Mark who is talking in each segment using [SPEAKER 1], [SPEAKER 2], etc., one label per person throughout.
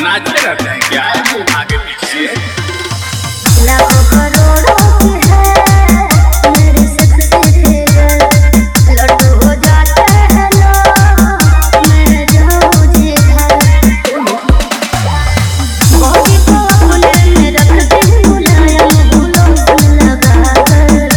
[SPEAKER 1] नाचते रहते हैं क्या आगे पीछे?
[SPEAKER 2] लाखों करोड़ों की है मेरे सक्सेस लड्डू हो जाते हैं लोग मैं जाऊँ जिधर बॉडी को अपने में रखती हूँ मुलायम फूलों से लगा कर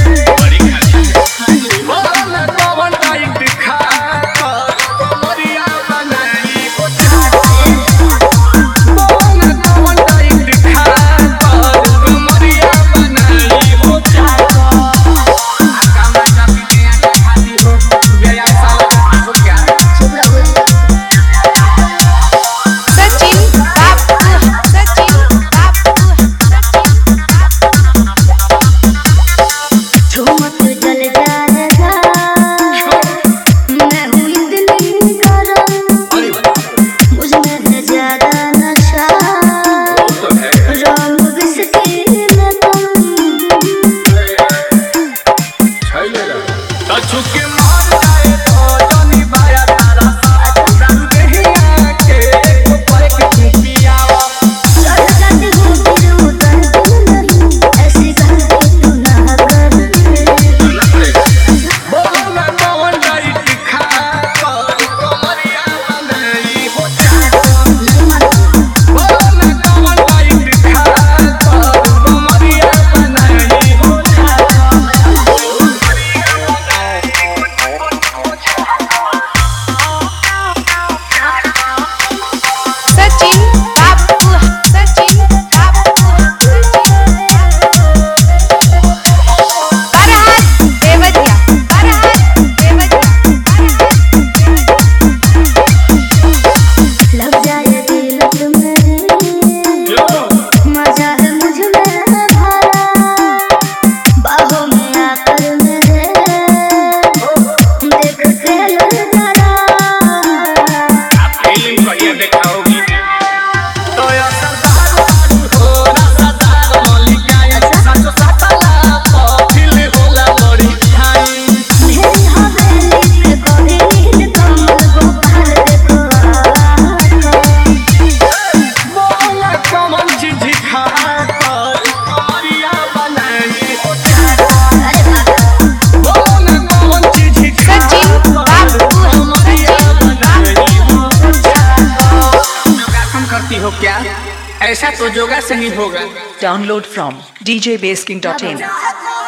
[SPEAKER 1] हो क्या ऐसा तो योगा से ही होगा।
[SPEAKER 3] Download from djbasking.in